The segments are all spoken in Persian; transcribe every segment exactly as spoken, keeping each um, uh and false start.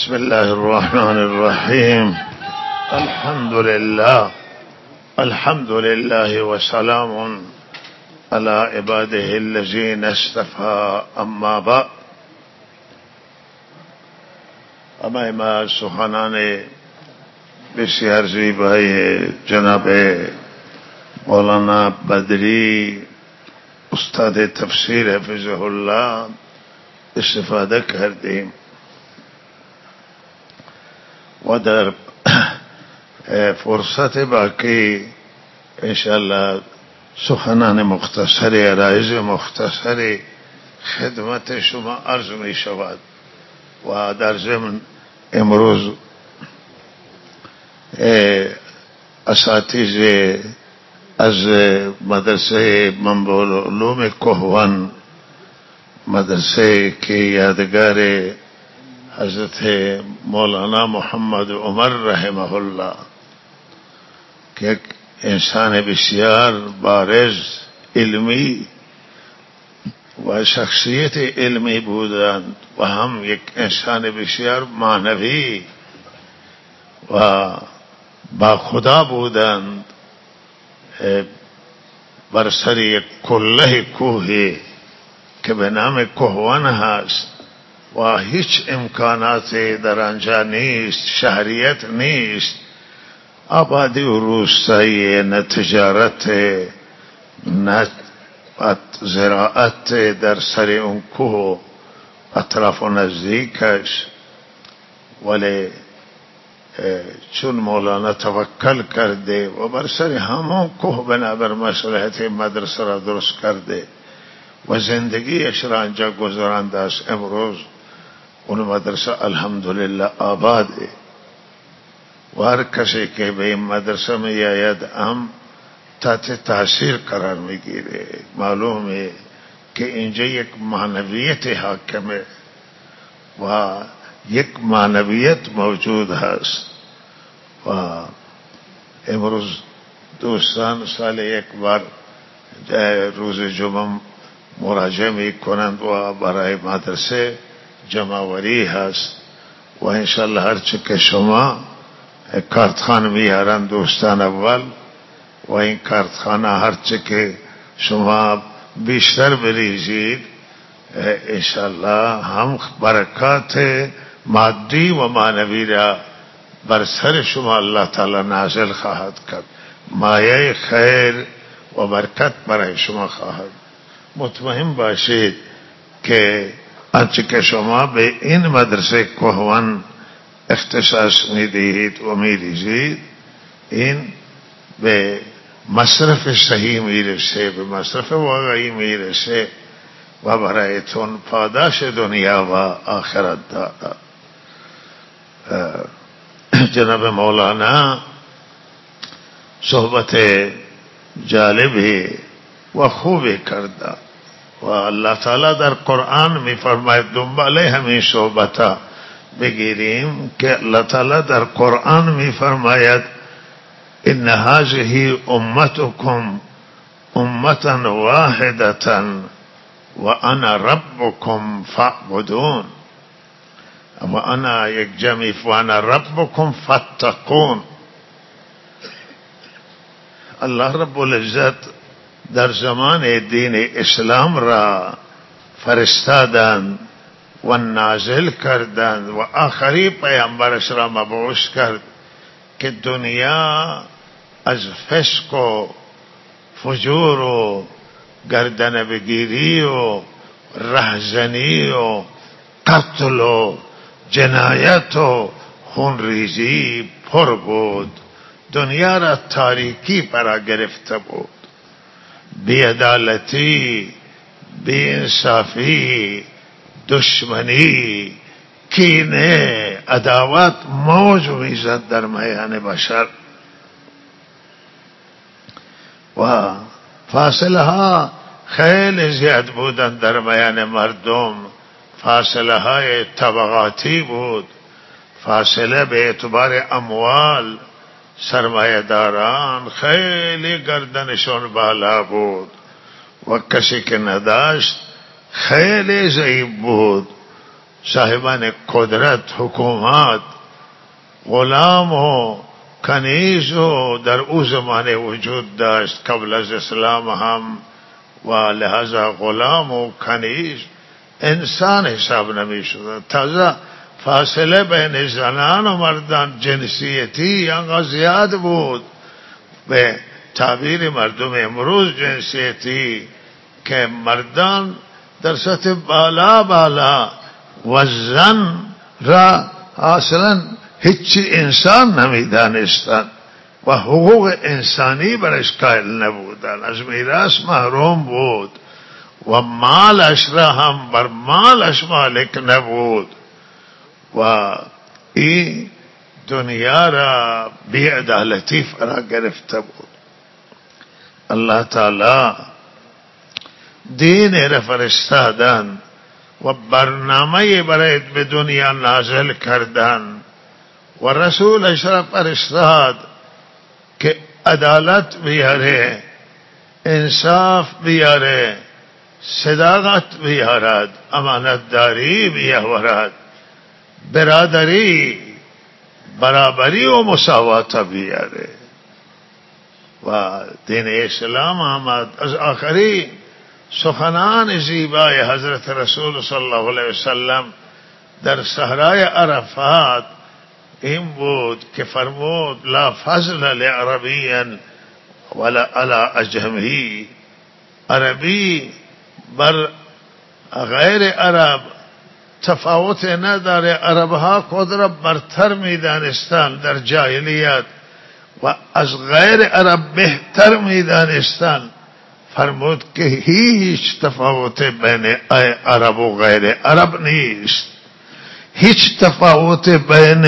بسم الله الرحمن الرحيم. الحمد لله الحمد لله وسلام على عباده الذين اصطفى. اما بعد، اما ما سخنان بسیار زیبای جناب مولانا بدری استاد تفسیر حفظه الله استفاده کردیم و در فرصت باقی انشاءالله سخنان مختصری عرایض مختصری خدمت شما عرض می شود. و در ضمن امروز اساتید از مدرسه منبع العلوم کهوان، مدرسه که یادگار حضرت مولانا محمد عمر رحمه الله که یک انسان بسیار بارز علمی و شخصیت علمی بودند و هم یک انسان بسیار معنوی و با خدا بودند، بر سر یک کله کوهی که به نام کهوان هست و هیچ امکانات در آنجا نیست، شهریت نیست، آبادی و روستایی، نه تجارت نه زراعت در سر اون کوه اطراف و نزدیکش. ولی چون مولانا توکل کرده و بر سر همون کوه بنابر مصلحت مدرسه را درست کرده و زندگیش را آنجا گذرانده است، امروز اون مدرسه الحمدلله آباده و هر کسی که به این مدرسه می آید هم تحت تاثیر قرار می گیره. معلومه که اینجا یک معنویت حاکمه و یک معنویت موجود هست. و امروز دوستان سال یک بار روز جمعه مراجعه می کنند و برای مدرسه جمعوری هست و انشالله هرچه که شما کارتخانه میارن دوستان اول و این کارتخانه هرچه که شما بیشتر بریزید انشالله هم برکات مادی و معنوی را بر سر شما الله تعالی نازل خواهد کرد، مایه خیر و برکت برای شما خواهد. مطمئن باشید که آنچه که شما به این مدرسه کهوان اختصاص میدهید و میریزید این به مصرف صحیح میرسه، به مصرف واقعی میرسه و برایتون پاداش دنیا و آخرت دارد. جناب مولانا صحبت جالبی و خوبی کرده و الله تعالی در قرآن می فرماید دنباله همین صحبت بگیریم که الله تعالی در قرآن می فرماید ان هذه امتکم امة واحدة و انا ربکم فاعبدون و انا یک جمع و انا ربکم فاتقون. الله رب العزت در زمان دین اسلام را فرستادند و نازل کردند و آخری پیامبرش را مبعوث کرد که دنیا از فسق و فجور و گردن بگیری و رهزنی و قتل و جنایت و خونریزی پر بود. دنیا را تاریکی فرا گرفته بود، بی‌عدالتی، بی‌انصافی، دشمنی، کینه، عداوت موج میزد در میان بشر و فاصله ها خیلی زیاد بودند در میان مردم. فاصله های طبقاتی بود، فاصله به اعتبار اموال، سرمایه داران خیلی گردنشون بالا بود و کسی که نداشت خیلی ضعیف بود. صاحبان قدرت، حکومت، غلام و کنیز و در او زمانه وجود داشت قبل از اسلام هم، و لحاظا غلام و کنیز انسان حساب نمی شد. تازه فاصله بین زنان و مردان جنسیتی انقدر زیاد بود، به تعبیر مردم امروز جنسیتی، که مردان در سطح بالا بالا و زن را اصلا هیچی انسان نمیدانستند و حقوق انسانی برش قائل نبودند، از میراث محروم بود و مالش را هم بر مالش مالک نبود و این دنیا را بی‌عدالتی فرا گرفته بود. الله تعالی دین را فرستادن و برنامه برای به دنیا نازل کردن و رسولش را فرستاد که عدالت بیاره، انصاف بیاره، صداقت بیارد، امانتداری بیاورد، برادری، برابری و مساوات بیاره. و دین اسلام آمد. از آخری سخنان زیبای حضرت رسول صلی الله علیه وسلم در صحرای عرفات این بود که فرمود لا فضل لعربی ولا علی اجمی، عربی بر غیر عرب تفاوت نداره. عربها خود را برتر میدانستند در جاهلیت و از غیر عرب بهتر میدانستند. فرمود که هیچ تفاوت بین عرب و غیر عرب نیست، هیچ تفاوت بین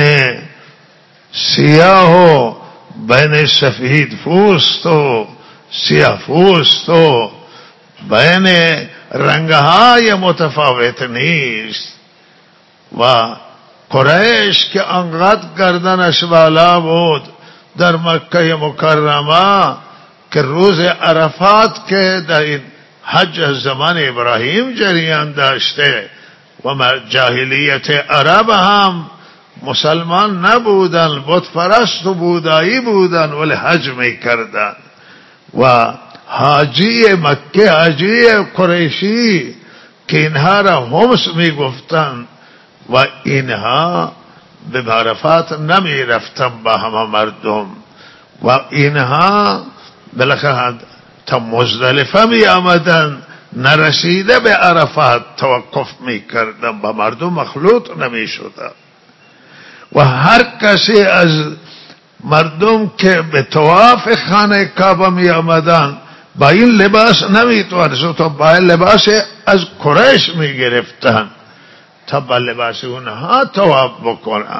سیاه و بین سفید پوست و سیاه پوست و بین رنگهای متفاوت نیست. و قریش که انقدر گردنش بالا بود در مکه مکرمه که روز عرفات که در این حج از زمان ابراهیم جریان داشته و جاهلیت عرب هم مسلمان نبودن، بت پرست و بودایی بودن ولی حج می کردن. و حاجی مکه، حاجی قریشی که اینها را همس می گفتن و اینها به عرفات نمی رفتن با همه مردم و اینها بالاخره تا مزدلفه می آمدن، نرسیده به عرفات توقف می کردن، با مردم مخلوط نمی شدن. و هر کسی از مردم که به طواف خانه کعبه می آمدن با این لباس نمی توانست تا با این لباس از قریش می گرفتن تا با لباس اونها طواف بکنن.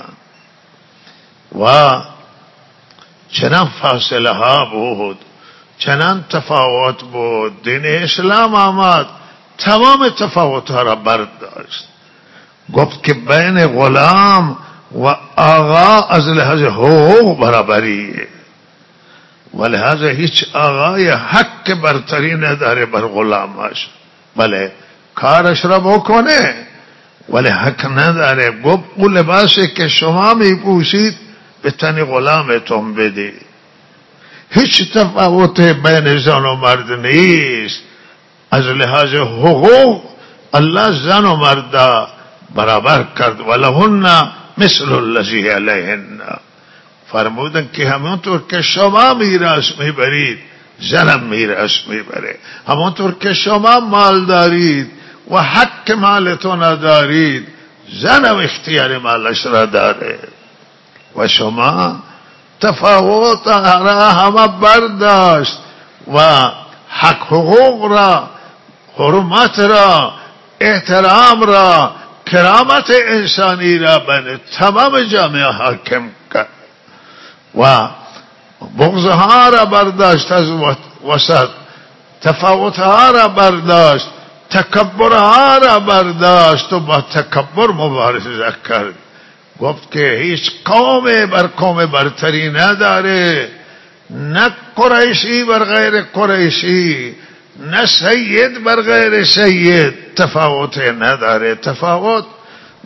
و چنان فاصله ها بود، چنان تفاوت بود. دین اسلام آمد تمام تفاوت ها را برداشت، گفت که بین غلام و آقا از لحاظ حقوق برابریه و لحاظ هیچ آقای حق برتری نداره بر غلامش. بله کارش را بکنه ولی حق نداره. گفت او لباسی که شما می پوشید به تن غلامتون بده. هیچ تفاوت بین زن و مرد نیست. از لحاظ حقوق الله زن و مرد برابر کرد. ولهن مثل الذی علیهن. فرمودن که همونطور که شما میراث میبرید زنم میراث میبره، همونطور که شما مال دارید و حق مالتون دارید زنم اختیار مالش را داره. و شما تفاوت را همه برداشت و حق حقوق را، حرمت را، احترام را، کرامت انسانی را بین تمام جامعه حاکم کرد و بغضها را برداشت از وسط، تفاوتها را برداشت، تکبرها را برداشت و با تکبر مبارزه کرد. گفت که هیچ قوم بر قوم برتری نداره، نه قریشی بر غیر قریشی، نه سید بر غیر سید، تفاوت نداره. تفاوت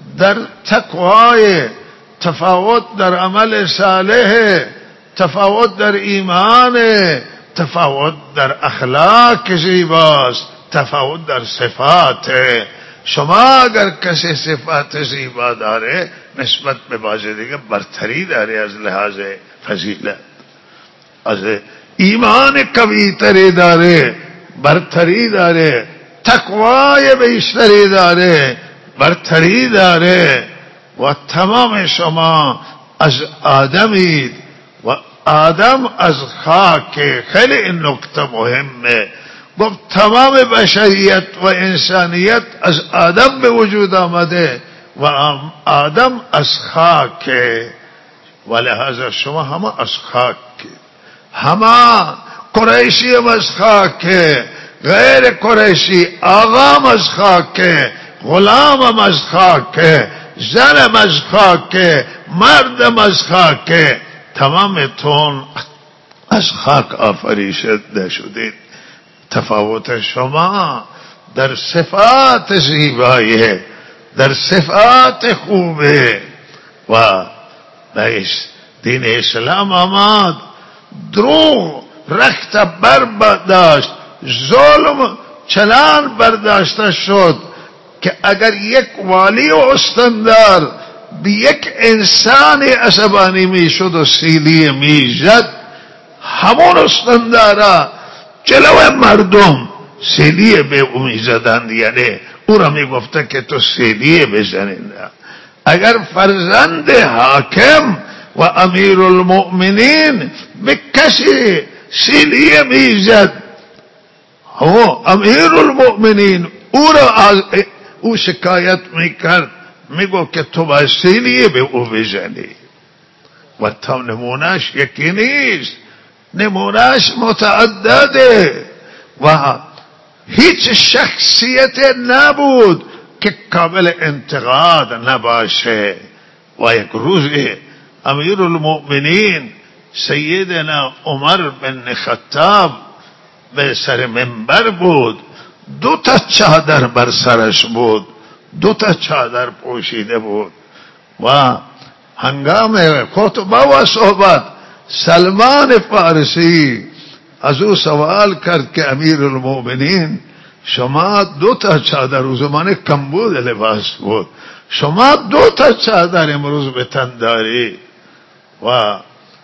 در تقوای، تفاوت در عمل صالح، تفاوت در ایمان، تفاوت در اخلاق زیباست، تفاوت در صفات. شما اگر کسی صفات زیبا داره نسبت به باز دیگه برتری داره، از لحاظ فضیلت، از ایمان قوی تری داره، برتری داره، تقوای بیشتری داره، برتری داره. و تمام شما از آدمید و آدم از خاک. خیلی این نکته مهمه. گفت تمام بشریت و انسانیت از آدم به وجود آمده و آدم از خاک، و لحاظا شما همه از خاک، همه قریشی هم از خاک، غیر قریشی، آقام از خاک، غلامم از خاک، زنم از خاک، مردم از خاک، تمام تون از خاک آفریده شدید. تفاوت شما در صفات زیبایی، در صفات خوبه. و دین اسلام آمد دروغ رخت بر برداشت، ظلم چنان برداشته شد که اگر یک والی و استاندار به یک انسان عصبانی می شد و سیلی می زد، همون استاندارا جلو مردم سیلی به او می زدند، یعنی او را می گفته که تو سیلی بزنید. اگر فرزند حاکم و امیر المؤمنین به کسی سیلی می زد، او امیر المؤمنین او را او شکایت می کرد، می گفت که تو باید سیلی به او بزنی. و تا نمونهش یکی نیست، نمونهش متعدده و هیچ شخصیت نبود که قابل انتقاد نباشه. و یک روز امیر المؤمنین سیدنا عمر بن خطاب به سر منبر بود، دو تا چادر بر سرش بود، دو تا چادر پوشیده بود و هنگام خطبه و صحبت سلمان فارسی از او سوال کرد که امیر المؤمنین شما دو تا چادر، او زمان کمبود لباس بود، شما دو تا چادر امروز به تن داری و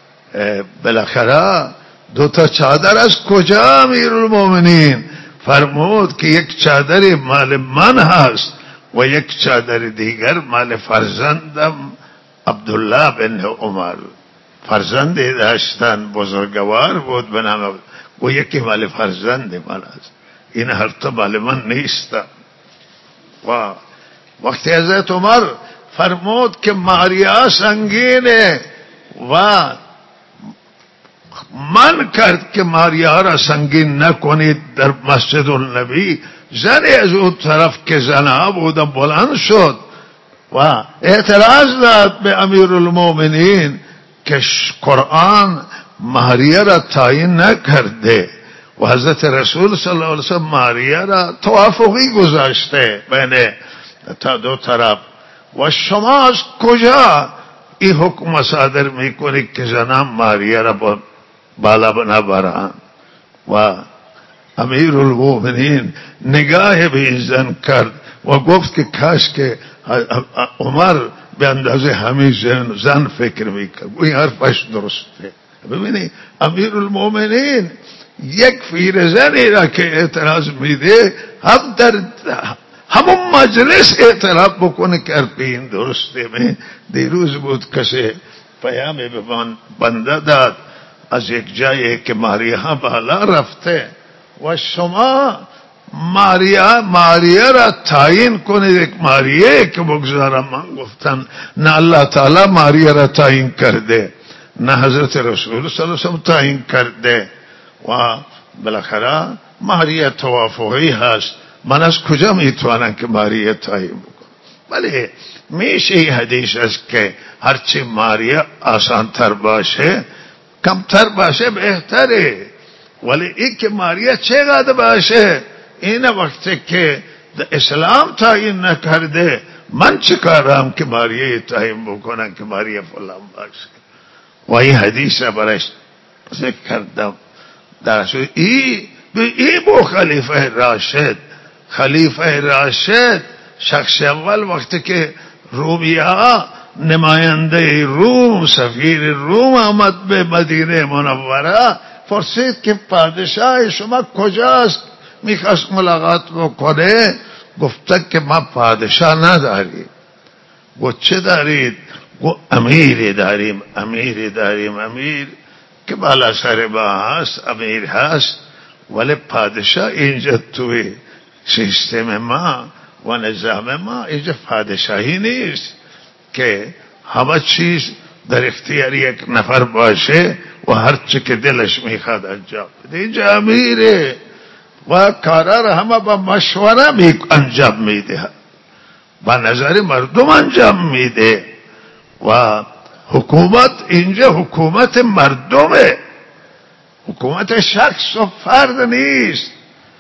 بالاخره دو تا چادر از کجا امیر المؤمنین؟ فرمود که یک چادر مال من هست و یک چادر دیگر مال فرزندم عبدالله بن عمر. فرزندی داشتن بزرگوار بود به نام، و یکی مال فرزند من است، این هر تا مال من نیست. و وقتی حضرت عمر فرمود که ماریا سنگینه و من کرد که ماریا را سنگین نکنید در مسجد النبی، زنی از اون طرف که زنها بودن بلند شد و اعتراض داد به امیر المؤمنین که قرآن ماریا را تعیین نکرده و حضرت رسول صلی الله علیه وسلم ماریا را توافقی گذاشته بین تا دو طرف. و شما از کجا این حکم صادر میکنید که زنان ماریا را بالا نبرند؟ و امیر المؤمنین نگاه به این زن کرد و گفت که کاش که عمر به اندازه همین زن, زن فکر میکرد. این حرفش درسته. ببینید امیر المؤمنین یک پیرزنی را که اعتراض میده هم در همون مجلس اعتراف بکنه که این درسته. من دیروز بود کسی پیام به من بنده داد از یک جایی که ماریا بالا رفته و شما ماریا ماریا را تعیین کنید، یک ماریا که بگذارم. من گفتن نه الله تعالی ماریا را تعیین کرده، نه حضرت رسول صلی الله علیه وسلم تعیین کرده و بالاخره ماریا توافقی هست. من از کجا میتوانم که ماریا تعیین بکنم؟ ولی میشه این حدیث است که هرچی ماریا آسان تر باشه کمتر باشه بهتره، ولی این که ماریا چقدر باشه این وقتی که اسلام تعیین نکرده من چه کارم که ماریه اتهام بکنن که ماریه فلان باشه. و این حدیث برش ذکر کردم در سوی ای ای بو خلیفه راشد. خلیفه راشد شخص اول وقتی که رومیا نماینده روم سفیر روم آمد به مدینه منوره پرسید که پادشاه شما کجاست میخواست ملاقات بکنه. گفته که ما پادشاه نداریم. گفت چه دارید؟ گفت امیر داریم. امیر داریم. امیر که بالا سر ما هست امیر هست ولی پادشاه اینجا توی سیستم ما و نظام ما اینجا پادشاهی نیست که همه چیز در اختیار یک نفر باشه و هر چی که دلش میخواد انجام بده. اینجا امیره و کارا را همه با مشوره می انجام میده با نظر مردم انجام میده و حکومت اینجا حکومت مردمه، حکومت شخص و فرد نیست.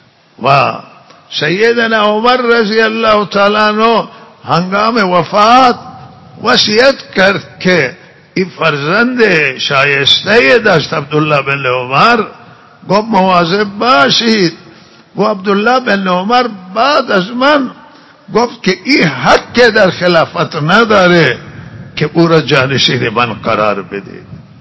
و سیدنا عمر رضی الله تعالی عنہ هنگام وفات وصیت کرد که این فرزند شایسته داشت عبدالله بن عمر. گفت مواظب باشید. و عبدالله بن عمر بعد از من گفت که این حق در خلافت نداره که او را جانشین من قرار بده.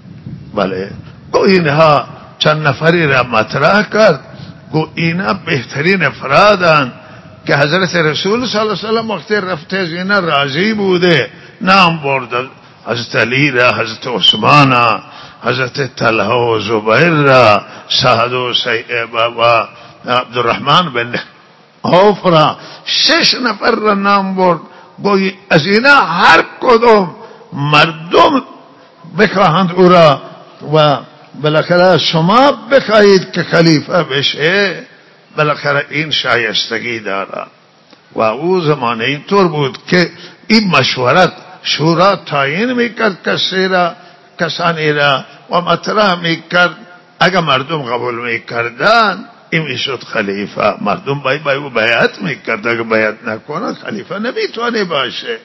بله گو اینها چند نفری را مطرح کرد. گو اینا بهترین افرادند که حضرت رسول صلی الله علیه وسلم وقتی رفته از اینا راضی بوده. نام برد حضرت علی را، حضرت عثمان را، حضرت طلحه و زبیر را، سعد و سیب و عبدالرحمن بن عوف را، شش نفر را نام برد. گوی از اینا هر کدوم مردم بخواهند او را و بالاخره شما بخواهید که خلیفه بشه بالاخره این شایستگی داره. و او زمانه اینطور بود که این مشورت شورا تعیین میکرد کسی را کسانی را و مطرح میکرد. اگر مردم قبول میکردن این میشد خلیفه. مردم باید باید بیعت میکرد. اگر بیعت نکنه خلیفه نمیتونه باشه.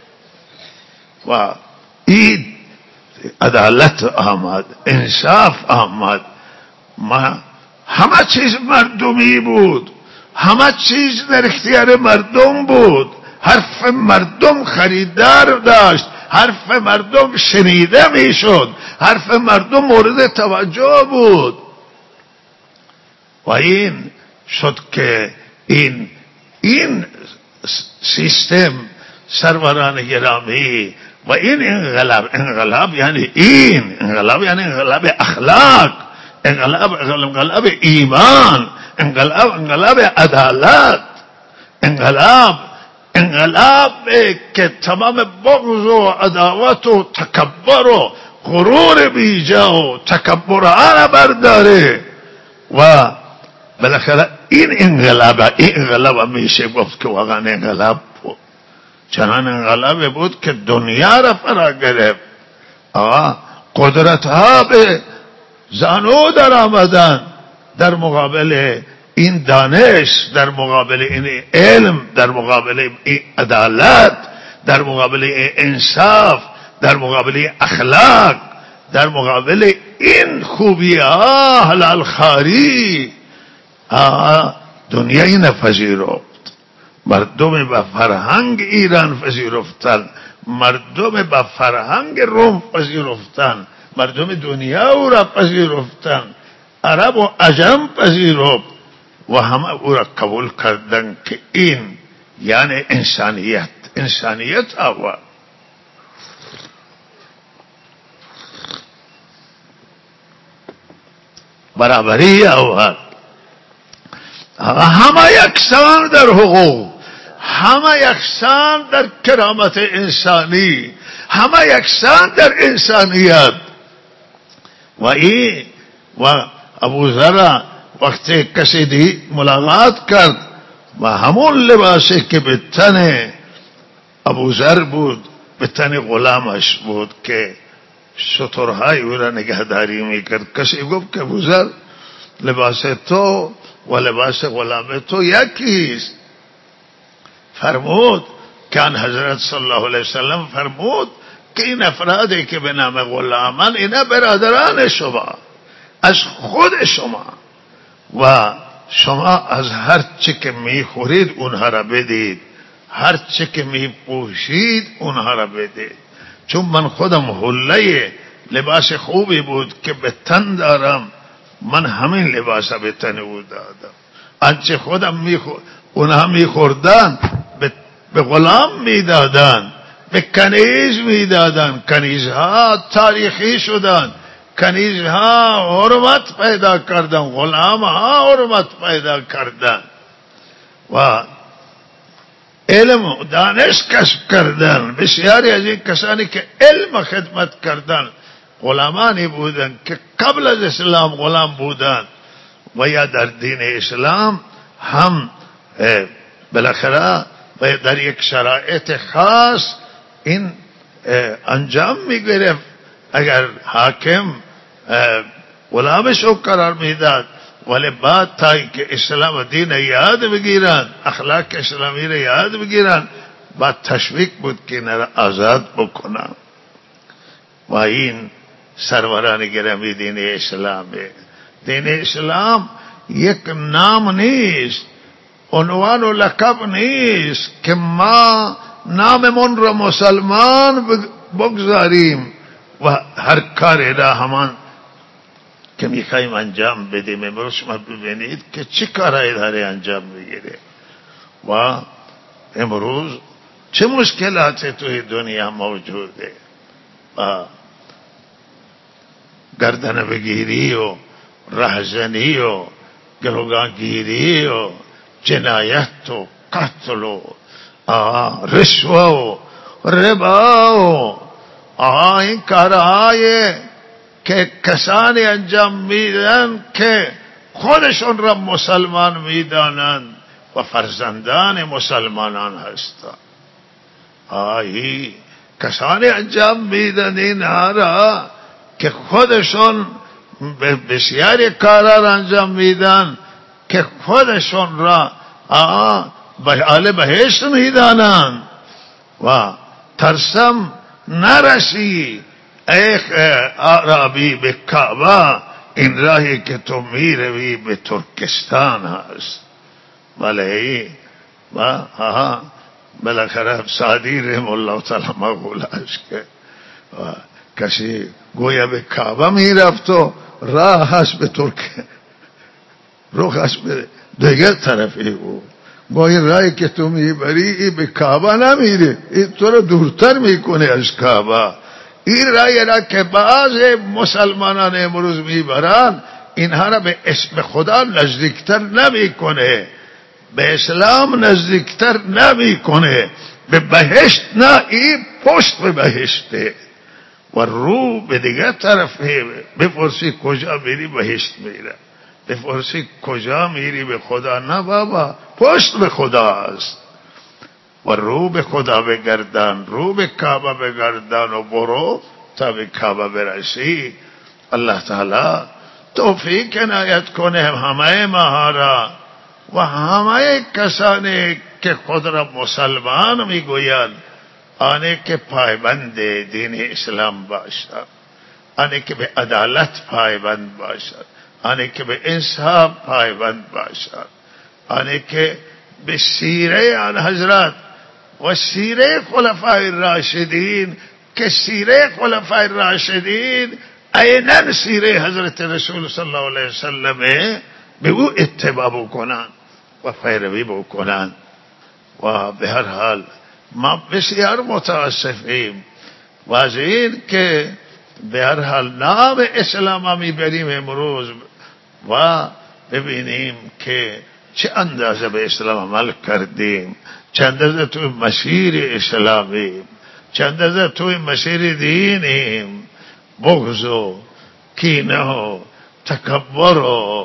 و این عدالت آمد، انصاف آمد. ما همه چیز مردمی بود، همه چیز در اختیار مردم بود. حرف مردم خریدار داشت، حرف مردم شنیده میشد، حرف مردم مورد توجه بود. و این شد که این این سیستم سروران گرامی و این انقلاب، انقلاب یعنی این انقلاب یعنی انقلاب اخلاق، انقلاب انقلاب ایمان، انقلاب انقلاب عدالت، انقلاب انقلاب که تمام بغض و عداوت و تکبر و غرور بیجا و تکبر را برداره. و بالاخره این انقلاب این انقلاب میشه گفت که واقعا انقلاب بود. چنان انقلاب بود که دنیا را فرا گرفت. قدرت ها به زانو در آمدن در مقابل این دانش، در مقابل این علم، در مقابل این عدالت، در مقابل این انصاف، در مقابل این اخلاق، در مقابل این خوبی ها حلال خاری. دنیا این پذیرفت. مردم با فرهنگ ایران پذیرفتن، مردم با فرهنگ روم پذیرفتن، مردم دنیا او را پذیرفتن، عرب و عجم پذیرفت و همه او را قبول کردن که این یعنی انسانیت. انسانیت آورد. برابری آورد. همه یکسان در حقوق، همه یکسان در کرامت انسانی، همه یکسان در انسانیت. و این و ابو ذر وقتی کسی دی ملاقات کرد و همون لباسی که به تن ابو ذر بود به تن غلامش بود که شترهای او را نگهداری میکرد. کسی گفت که ابو ذر لباس تو و لباس غلام تو یکیست. فرمود که آن حضرت صلی الله علیه وسلم فرمود که این افرادی که به نام غلامان اینا برادران شما از خود شما و شما از هر چی که میخورید اونها را بدید، هر چی که میپوشید اونها را بدید. چون من خودم حله لباس خوبی بود که به تن دارم، من همین لباس به تن او دادم. آنچه خودم میخور اونها میخوردن به غلام میدادن، به کنیز میدادن. کنیزها تاریخی شدن، کنیزها حرمت پیدا کردن، غلامها حرمت پیدا کردن و علم و دانش کسب کردن. بسیاری از این کسانی که علم خدمت کردن غلامانی بودن که قبل از اسلام غلام بودن و یا در دین اسلام هم بالاخره و در یک شرایط خاص این انجام میگرفت. اگر حاکم غلامش رو قرار میداد ولی بعد تا که اسلام و دین یاد بگیرن، اخلاق اسلامی را یاد بگیرن، بعد تشویق بود که اینا را آزاد بکنن. و این سروران گرامی دین اسلامه. دین اسلام یک نام نیست، عنوان و لقب نیست که ما ناممون را مسلمان بگذاریم و هر کاری را همان که میخوایم انجام بدیم. امروز شما ببینید که چه کارهایی داره انجام میگیره و امروز چه مشکلاتی توی دنیا موجوده. و گردن بگیری و رهزنی و گروگانگیری و جنایت و قتل و رشوه و ربا و این کارهای که کسانی انجام میدن که خودشون را مسلمان میدانند و فرزندان مسلمانان هستند. آهی کسانی انجام میدن اینها را که خودشون بسیاری کارا را انجام میدن که خودشون را به اهل بهشت میدانند و ترسم نرسی ای عربی به کعبه، این راهی که تو میروی به ترکستان هست. ولی و بالاخره سعدی رحم الله تعالی مقولش که کسی گویا به کعبه میرفت و راه هست به ترک، روح هست به دیگر طرفی او. با این راهی که تو میبری به کعبه نمیره، این تو رو دورتر میکنه از کعبه. این راهی را که بعض مسلمانان امروز میبرن اینها را به اسم خدا نزدیکتر نمیکنه، به اسلام نزدیکتر نمیکنه، به بهشت نه، این پشت به بهشته و رو به دیگر طرفه. بپرسی کجا میری؟ بهشت میره. بپرسی کجا میری؟ به خدا. نه بابا، پشت به خدا است. و رو به خدا بگردان، رو به کعبه بگردان و برو تا به کعبه برسی. الله تعالی توفیق عنایت کنه همه ما را و همه کسانی که خود را مسلمان میگویند، آنه که پایبند دین اسلام باشد، آنه که به عدالت پایبند باشد، آنه که به انصاف پایبند باشد، آنه که به سیره آن حضرت و سیره خلفای راشدین، که سیره خلفای راشدین عیناً سیره حضرت رسول صلی الله علیه وسلم به او اتباع بکنند و پیروی بکنند. و به هر حال ما بسیار متاسفیم و از این که به هر حال نام اسلام میبریم امروز و ببینیم که چه اندازه به اسلام عمل کردیم، چه اندازه توی مسیر اسلامیم، چه اندازه توی مسیر دینیم، بغض و کینه و تکبر و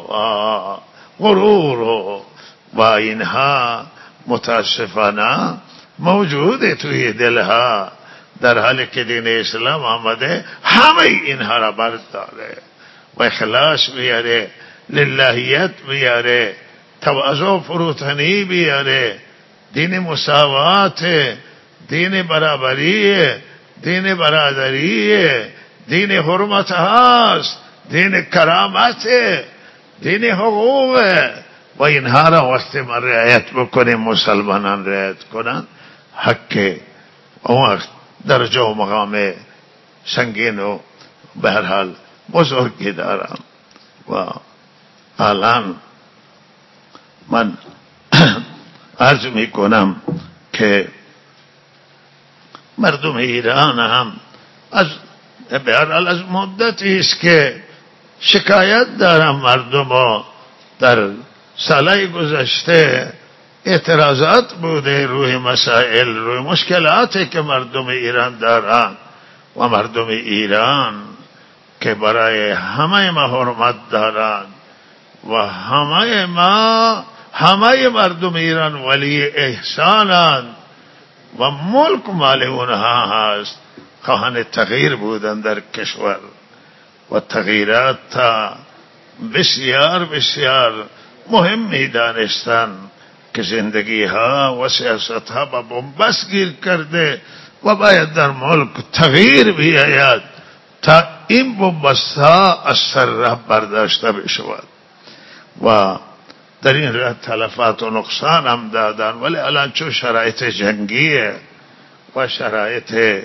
غرور و و اینها متاسفانه موجوده توی دلها، در حالی که دین اسلام آمده همه اینها را برداره و اخلاص بیاره، للهیت بیاره، تواضع و فروتنی بیاره، دین مساوات، دین برابریه، دین برادریه، دین حرمت هست، دین کرامته، دین حقوقه و اینها را وقتی ما رعایت بکنیم، مسلمانان رعایت کنن، حق اون وقت درجه و مقام سنگین و به هر حال بزرگی دارم. و الان من عرض می کنم که مردم ایران هم از به هر حال از مدتی است که شکایت دارم، مردم ها در سالهای گذشته اعتراضات بوده روی مسائل، روی مشکلاتی که مردم ایران دارن و مردم ایران که برای همه ما حرمت دارن و همه ما همه مردم ایران ولی احسانند و ملک مال اونها هست، خواهان تغییر بودن در کشور و تغییرات تا بسیار بسیار مهم می دانستن که زندگی ها و سیاست ها با بنبست گیر کرده و باید در ملک تغییر بیاید تا این بنبست ها از سر راه برداشته بشود. و در این راه تلفات و نقصان هم دادن، ولی الان چون شرایط جنگیه و شرایط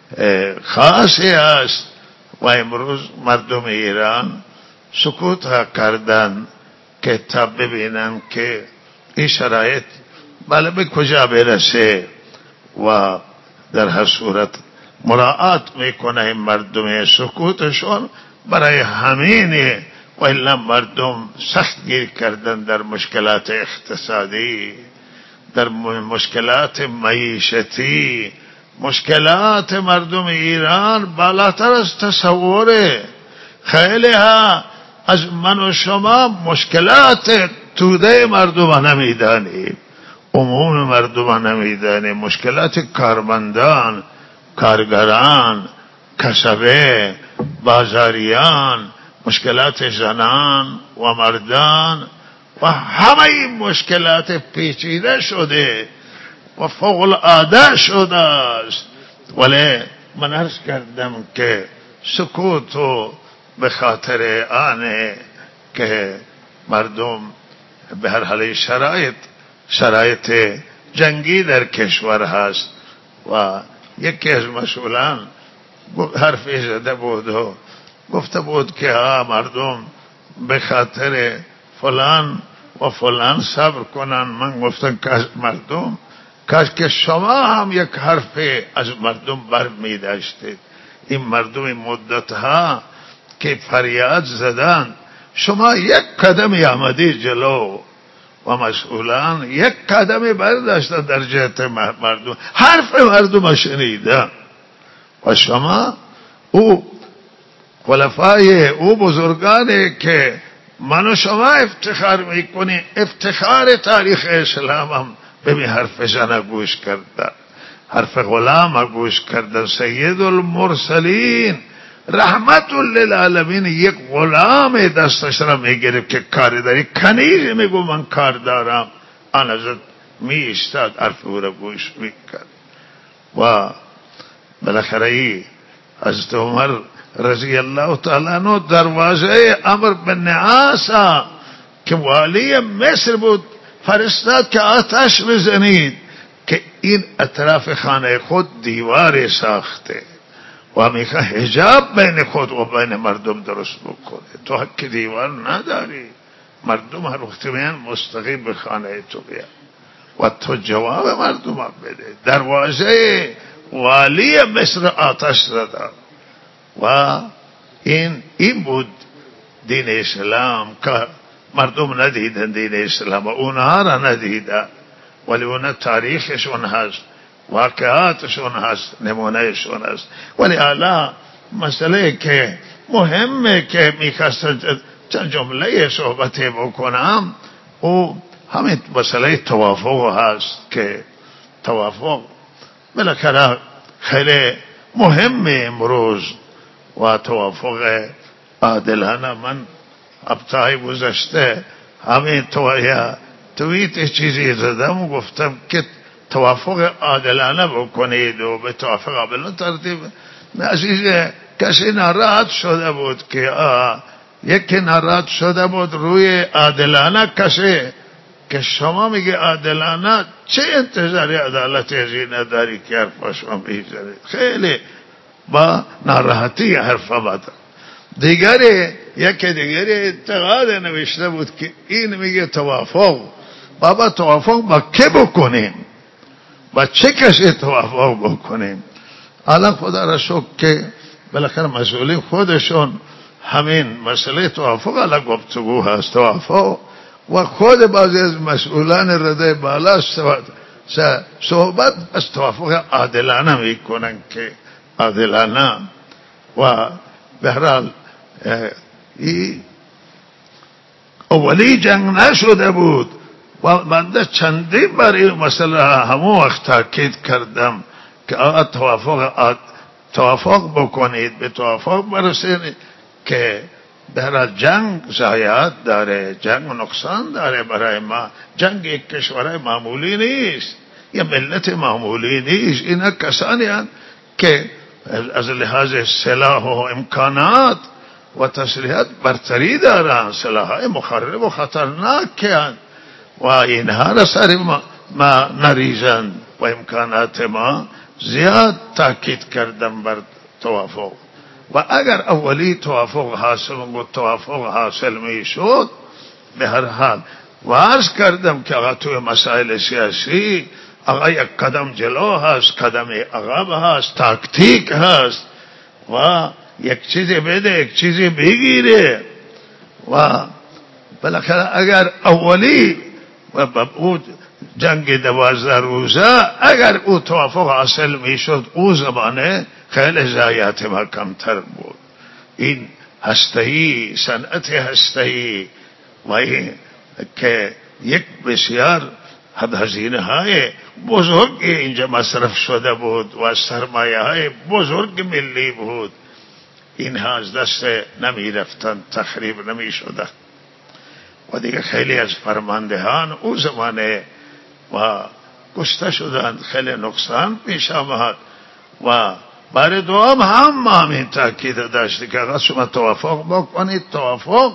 خاصی است و امروز مردم ایران سکوت ها کردن که تا ببینن که این شرایط بله به کجا برسه و در هر صورت مراعات میکنه این مردم سکوتشون برای همینه. و الا مردم سخت گیر کردن در مشکلات اقتصادی، در مشکلات معیشتی. مشکلات مردم ایران بالاتر از تصوره. خیلی ها از من و شما مشکلات توده مردم نمیدانیم، عموم مردم نمیدانیم. مشکلات کارمندان، کارگران، کسبه، بازاریان، مشکلات زنان و مردان و همه این مشکلات پیچیده شده و فوق العاده شده است. ولی من عرض کردم که سکوتو به خاطر آنه که مردم به هر حال شرایط شرایط جنگی در کشور هست. و یکی از مسئولان حرفی زده بود و گفته بود که ها مردم به خاطر فلان و فلان صبر کنن. من گفتم که مردم کاش که شما هم یک حرف از مردم بر می داشتید. این مردم مدت ها که فریاد زدن، شما یک قدمی آمدی جلو و مسئولان یک قدمی برداشتن در جهت مردم، حرف مردم شنیدن. و شما او خلفای او بزرگانی که من و شما افتخار میکنی، افتخار تاریخ اسلام هم به می حرفشان گوش کردن، حرف غلام گوش کردن. سید المرسلین رحمت للعالمین یک غلام دستش را میگرفت که کار داری، کنیز میگو من کار دارم، آن حضرت می ایستاد حرف او را گوش میکرد. و بالاخره ای حضرت عمر رضی الله تعالی عنہ دروازه عمرو بن عاص که والی مصر بود فرستاد که آتش بزنید، که این اطراف خانه خود دیوار ساخته و میخواه حجاب بین خود و بین مردم درست بکنه. تو حق دیوار نداری، مردم هر وقت میان مستقیم به خانه تو بیان و تو جواب مردم بده. دروازه والی مصر آتش زدن. و این این بود دین اسلام که مردم ندیدن دین اسلام و اونها را ندیدن، ولی اونها تاریخشون هست، واقعاتشون هست، نمونهشون هست. ولی حالا مسئله که مهمه که میخواستم چند جمله صحبت بکنم، او همین مسئله توافق هست که توافق بالاخره خیلی مهمه امروز و توافق عادلانه. من هفته گذشته همین تویا توییت چیزی زدم و گفتم که توافق عادلانه بکنید و به توافق عادلانه ترتیب. عزیز کسی ناراحت شده بود که یکی ناراحت شده بود روی عادلانه کسی که شما میگه عادلانه، چه انتظاری عدالت از این نداری که حرفا شما میزنید؟ خیلی با ناراحتی حرفا بده. دیگری یکی دیگری اعتقاد نوشته بود که این میگه توافق. بابا توافق با که بکنیم؟ با چه کسی توافق بکنیم؟ الان خدا را شکر که بالاخره مسئولین خودشون همین مسئله توافق الان گفتگو هست. توافق و خود بعضی از مسئولان رده بالا صحبت از توافق عادلانه میکنن که عادلانه و به هر حال اولی جنگ نشده بود و من چندین بار این مسئله همون وقت تاکید کردم که آقا توافق توافق بکنید، به توافق برسید که به هر حال جنگ ضایعات داره، جنگ نقصان داره برای ما. جنگ یک کشور معمولی نیست، یه ملت معمولی نیست. اینا کسانی هستند که از لحاظ سلاح و امکانات و تسلیحات برتری دارن، سلاحهای مخرب و خطرناک هستند و اینها را سر ما, ما نریزند و امکانات ما. زیاد تاکید کردم بر توافق و اگر اولی توافق حاصل و توافق حاصل می شد به هر حال و عرض کردم که آقا توی مسائل سیاسی آقا یک قدم جلو هست، قدم عقب هست، تاکتیک هست و یک چیزی بده یک چیزی بگیره و بالاخره اگر اولی و بود جنگ دوازده روزه اگر او توافق حاصل می شد او زمانه خیلی ضایعات ما کمتر بود. این هسته‌ای صنعت هسته‌ای و این که یک بسیار هزینه های بزرگ اینجا مصرف شده بود و سرمایه های بزرگ ملی بود، اینها از دست نمی رفتن، تخریب نمی شدن و دیگه خیلی از فرماندهان او زمانه و کشته شدند، خیلی نقصان پیش آمد و برای دوام هم ما همین تاکید داشتی که اگر شما توافق بکنید، توافق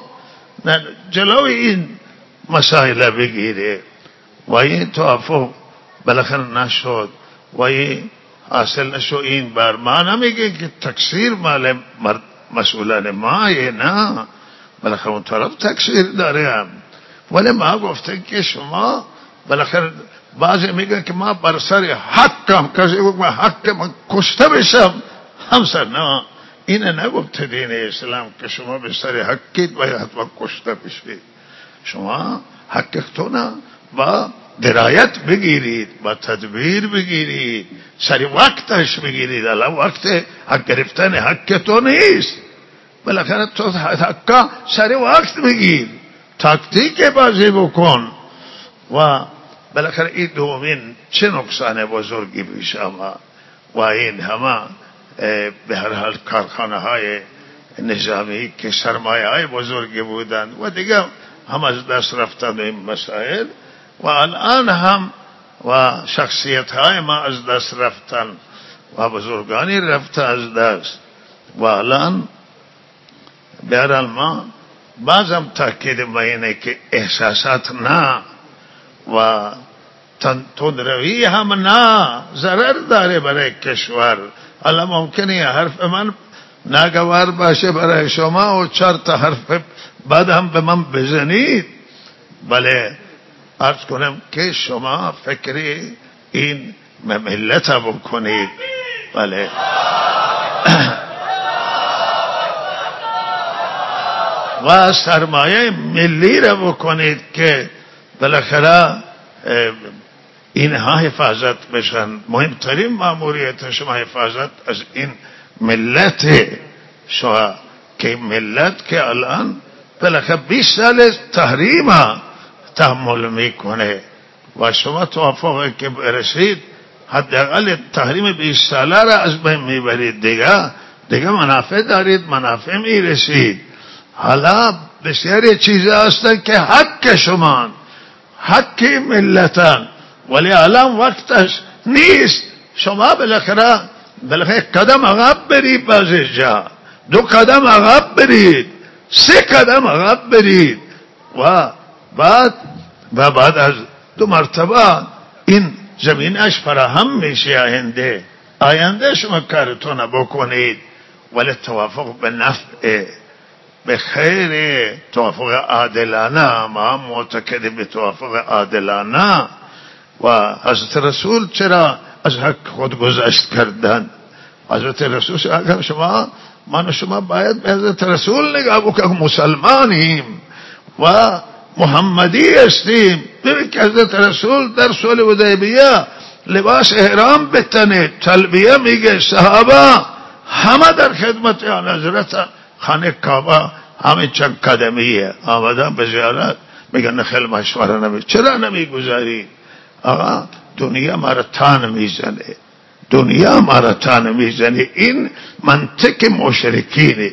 جلوی این مسائل بگیره و این توافق بالاخره نشد و این حاصل نشد. این بر ما نمیگه که تقصیر مال مسئولان ما، نه، بالاخره اون طرف تقصیر داره، ولی ما گفته که شما بالاخره بعضی میگن که ما بر سر حقم، کسی گفت من حق من کشته بشم، همسر نه، اینه نگفته دین اسلام که شما به سر حقید باید حتما کشته بشید. شما حقتونه با درایت بگیرید، با تدبیر بگیرید، سر وقتش بگیرید. الان وقت حق گرفتن حق تو نیست، بالاخره تو حقا سر وقت بگیر، تاکتیک بازی بکن و بالاخره این دومین چه نقصان بزرگی پیش آمد و این همه به هر حال کارخانه های نظامی که سرمایه های بزرگی بودند و دیگه هم از دست رفتن این مسائل و الان هم و شخصیت های ما از دست رفتن و بزرگانی رفته از دست و الان به هر حال ما بعضم تاکید ما اینه که احساسات نه و تندروی هم نه، ضرر داره برای کشور. الان ممکنه حرف من ناگوار باشه برای شما و چهار تا حرف بعد هم به من بزنید، بله عرض کنم که شما فکری این ملت بکنید، بله و سرمایه ملی را بکنید که بالاخره اینها حفاظت بشن. مهمترین مأموریت شما حفاظت از این ملت شما که ملت که الان بالاخره بیست سال تحریم تحمل میکنه و شما توافقی که برسید حداقل تحریم بیست ساله را از بین میبرید، دیگه دیگه منافع دارید، منافع میرسید. حالا بسیاری چیزا هستن که حق شما، حق ملتن ولی الان وقتش نیست. شما بالاخره بالاخره قدم عقب برید، بعضی جا دو قدم عقب برید، سه قدم عقب برید و بعد و بعد از دو مرتبه این زمینش فراهم میشه. آینده آینده شما کارتون بکنید، ولی توافق به نفع به خیر، توافق عادلانه. ما معتقد به توافق عادلانه. و حضرت رسول چرا از حق خود گذشت کردن؟ حضرت رسول اگر شما من شما باید به حضرت رسول نگاه بکنیم، مسلمانیم و محمدی هستیم. ببین که حضرت رسول در صلح حدیبیه لباس احرام بتنه، تلبیه میگه، صحابه همه در خدمت آن حضرت. خانه کعبه همین چند قدمیه، آمدن به زیارت میگن خیلی مشوره نمی. چرا نمیگذاری؟ آقا دنیا ما را تان میزنه، دنیا ما را تان میزنه. این منطق مشرکینه.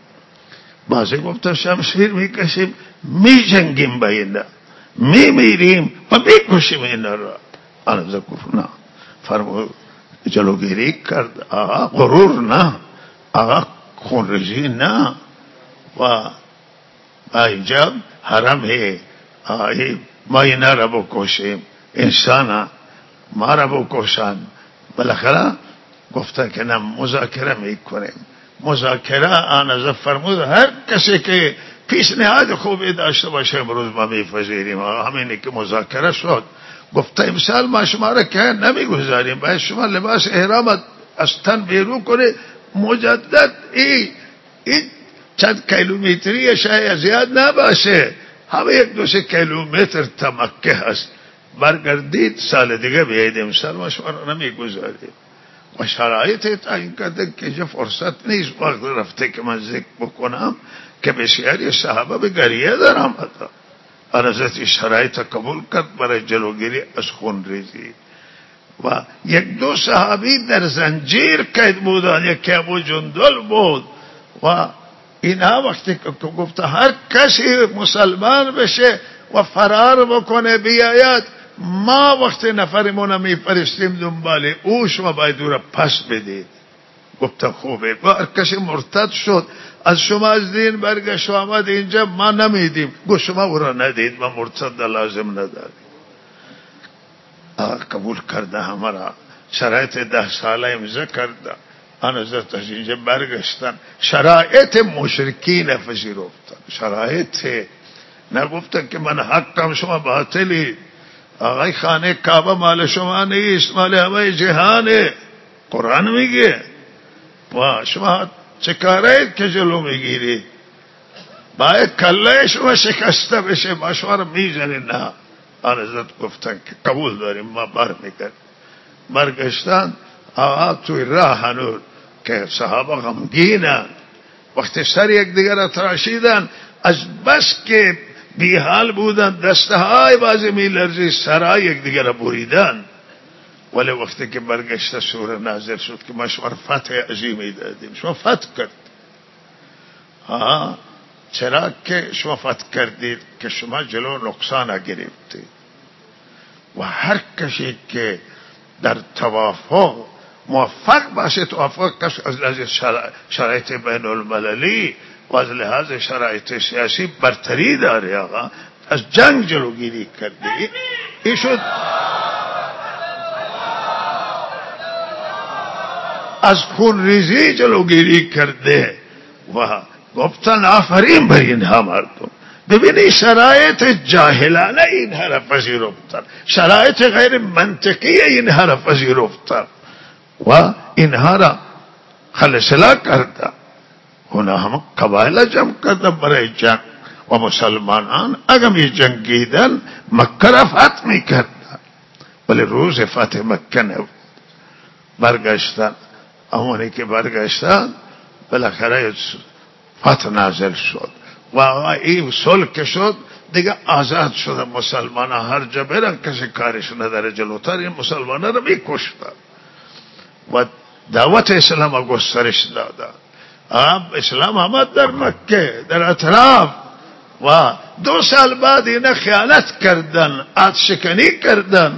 بعضی گفتن شمشیر میکشیم میجنگیم با اینا، میمیریم و میکشیم اینا را. آنها گفت نه، فرمود جلوگیری کرد. آقا غرور نه، آقا خونریزی نه. و اینجا حرم ہے، ما اینا را بکشیم، انسان ما را بکشن. بالاخره گفتن که نه مذاکره میکنیم. مذاکره آن فرمود هر کسی که پیشنهاد خوبی داشته باشه امروز ما میپذیریم. همینی که مذاکره شد. گفته امسال ما شما را که نمیگذاریم، باید شما لباس احرام از تن بیرون کنه. مجدد این این چند کیلومتری شاید زیاد نباشه، همه یک دو سه کیلومتر تا مکه هست. برگردید سال دیگه بیایید، امسال ما شما را نمیگذاریم. و شرایط تعیین کرده که جا فرصت نیست وقت رفته که من ذکر بکنم که بسیاری صحابه به گریه در آمده. حضرت شرایط قبول کرد برای جلوگیری از خون ریزی. و یک دو صحابی در زنجیر قید بودن، یکی ابو جندل بود. و اینها وقتی که گفته هر کسی مسلمان بشه و فرار بکنه بیاید، ما وقتی نفرمون میفرستیم دنباله او، شما باید او را پس بدید. گفته خوبه. و هر کسی مرتد شد از شما از دین برگشت و آمد اینجا، ما نمیدیم. گفت شما او را ندید، ما مرتد لازم نداریم. قبول کرده همرا. شرایط ده ساله امضا کرده. آن حضرت از اینجا برگشتن، شرایط مشرکین پذیرفتن. شرایط نگفتن که من حقم شما باطلی. آقای خانه کعبه مال شما نیست، مال همه جهانه. قرآن میگه. و شما چه کاره که جلو میگیری؟ باید کله شما شکسته بشه، ما شما رو میزنی. نه. آن حضرت گفتن که قبول داریم، ما بر میکرد. برگشتن. آقا توی راه هنور که صحابه غمگینن، وقتی سر یک دیگر را تراشیدن، از بس که بی حال بودن دستهای بازی می لرزی، سرهای یک دیگر را بریدن. ولی وقتی که برگشته سوره نازل شد که ما شما فتح عظیمی دادیم، شما فتح کرد. آه چرا که شما فتح کردید؟ که شما جلو نقصان گرفتید. و هر کسی که در توافق موفق باشه، توافق کش از لحاظ شرایط بین المللی و از لحاظ شرایط سیاسی برتری داره. آقا از جنگ جلوگیری کرده. این شد از خون ریزی جلوگیری کرده. و گفتن آفرین بر اینها مردم. ببینی شرایط جاهلانه اینها را پذیرفتن، شرایط غیر منطقی اینها را پذیرفتن و اینها را خلصلا کرده. اونا هم قبایل جمع کرده برای جنگ. و مسلمانان اگر می جنگیدن مکه را فتح می کردن، ولی روز فتح مکه نبود. برگشتن. همونی که برگشتن بالاخره فتح نازل شد و این صلح که شد دیگه آزاد شدن مسلمان ها. هر جا برن کسی کارش نداره. جلوتر این مسلمان ها رو می کشتن و دعوت اسلام ها گسترش دادن. اسلام آمد در مکه، در اطراف. و دو سال بعد اینا خیانت کردن، عهد شکنی کردن.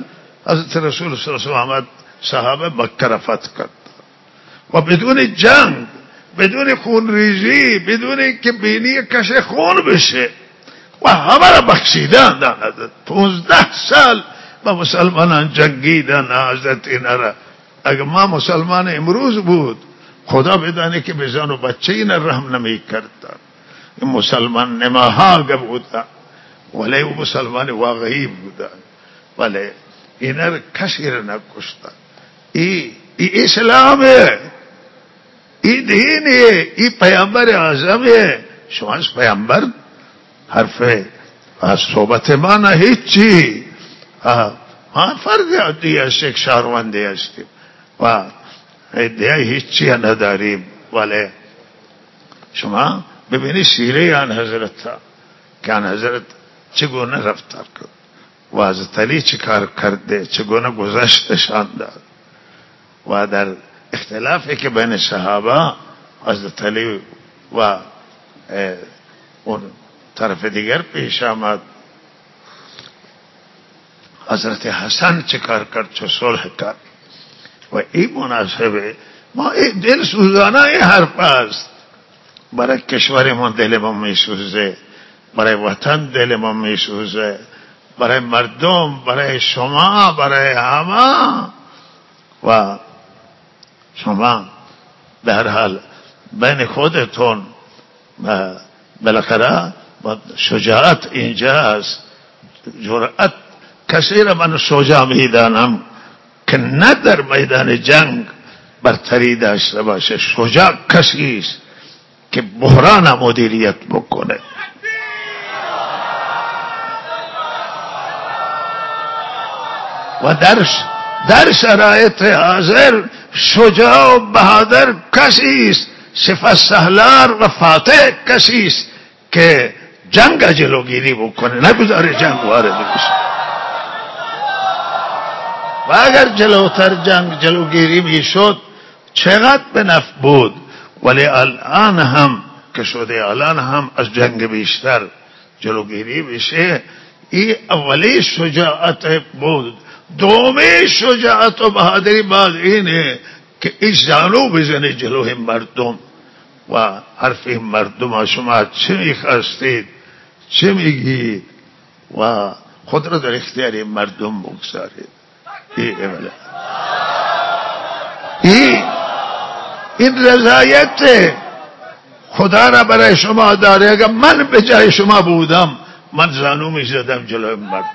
حضرت رسول صلی الله علیه و آله صحابه مکه را فتح کرد و بدون جنگ، بدون خون ریزی، بدون که بینی کسی خون بشه و همه را بخشیدن. حضرت پونزده سال با مسلمانان جنگیدن. حضرت اینا را اگر ما مسلمان امروز بود خدا بدانه که به زن و بچه اینا رحم نمی کردن. این مسلمان نماها بودن ولی او مسلمان واقعی بودن، ولی اینا را کسی را نکشتن. ای ای اسلامه، ای دینه، ای پیامبر اعظمه. شما از پیامبر حرف از صحبت ما نه هیچی. ما فرد عادی است، یک شهروندی هستیم و ادعای هیچی نداریم. ولی شما ببینید سیره آن حضرت که آن حضرت چگونه رفتار کرد و حضرت علی چه کار کرده، چگونه گذشتشان داد. و در اختلافی که بین صحابه حضرت علی و اون طرف دیگر پیش آمد، حضرت حسن چه کار کرد، چه صلح کرد. و این مناسبه ما این دل سوزانه این حرف است. برای کشور ما دل ما می سوزه، برای وطن دل ما می سوزه، برای مردم، برای شما، برای همه. و شما در حال بین خودتون بالاخره شجاعت اینجاست. جرأت کسی را من شجاع میدانم که نه در میدان جنگ برتری داشته باشه. شجاع کسی است که بحران مدیریت بکنه. و در در شرایط حاضر شجاع و بهادر کسی است، صفت سهلار و فاتح کسی است که جنگ جلوگیری بکنه، نگذاره جنگ وارد بشه. و اگر جلوتر جنگ جلوگیری میشد چقدر به نفع بود. ولی الان هم که شده، الان هم از جنگ بیشتر جلوگیری بشه. این اولی شجاعت بود. دومی شجاعت و بهادری بعد اینه که این زانو بزنه جلوی مردم و حرف این مردم شما چه میخواستید، چه میگید و خود را در اختیار مردم بگذارید. این این این رضایت خدا را برای شما داره. اگر من به جای شما بودم من زانو میزدم جلوی مردم.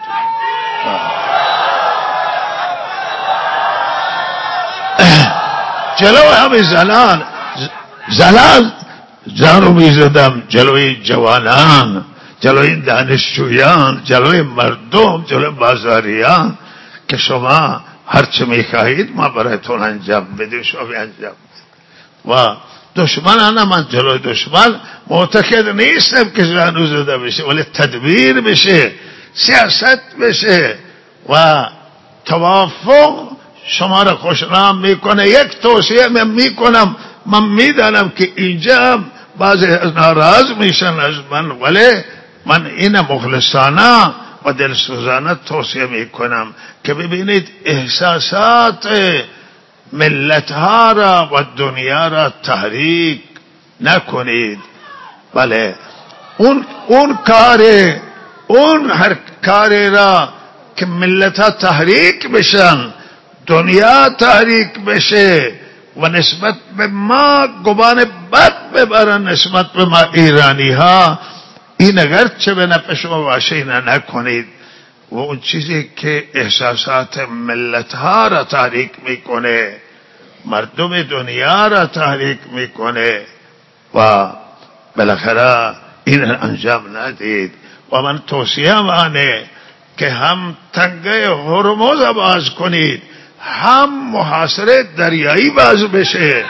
جلو همه زنان زنان زانو میزدم، جلوی جوانان، جلوی دانشجویان، جلوی مردم، جلوی بازاریان که شما هرچه میخواهید ما برایتون انجام بدیم. شما انجام و دشمنان من جلوی دشمن معتقد نیستم که زانو زده بشه، ولی تدبیر بشه، سیاست بشه و توافق شما را خوشنام میکنه. یک توصیه من میکنم، من میدانم که اینجا بعضی ناراض میشن از من، ولی من این مخلصانه و دلسوزانه توصیه میکنم که ببینید احساسات ملت ها را و دنیا را تحریک نکنید. بله اون اون کار اون هر کاری را که ملت ها تحریک بشن، دنیا تحریک بشه و نسبت به ما گمان بد ببرن نسبت به ما ایرانی ها، این اگر چه به نفع شما باشه اینا نکنید. و اون چیزی که احساسات ملت ها را تحریک میکنه، مردم دنیا را تحریک میکنه و بالاخره این انجام ندید. و من توصیه آنه که هم تنگه هرمز باز کنید، هم محاصره دریایی باز بشه.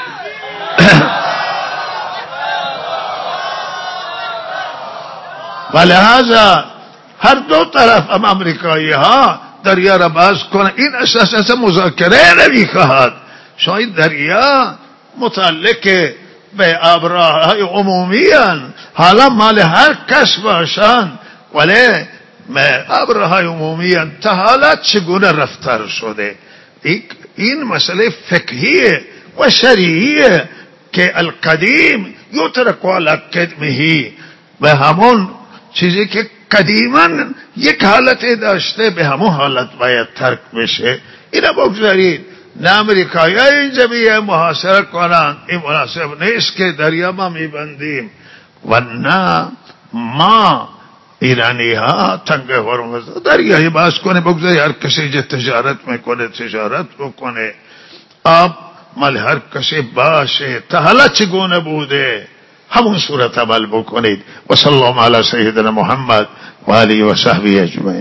و لحاظا هر دو طرف هم امریکایی ها دریا را باز کنه. این اساسا مذاکره نمیخواهد. شاید دریا متعلق به آبراهای عمومی هن، حالا مال هر کس باشن، ولی ابرهای عمومی تا حالا چگونه رفتار شده. این مسئله فقهیه و شرعیه که القدیم یترک علی قدمه، به همون چیزی که قدیما یک حالت داشته به همون حالت باید ترک بشه. اینا بگذارید. نه امریکایی ها اینجا بیه محاصره کنن، این مناسب نیست که دریا ما میبندیم، و نه ما ایرانی ها تنگ هرمز دریایی باز کنه، بگذاری هر کسی جه تجارت میکنه تجارت بکنه، آب مال هر کسی باشه. تا حالا چگونه بوده همون صورت عمل بکنید. و صلی الله علی سیدنا محمد و آله و صحبه اجمعین.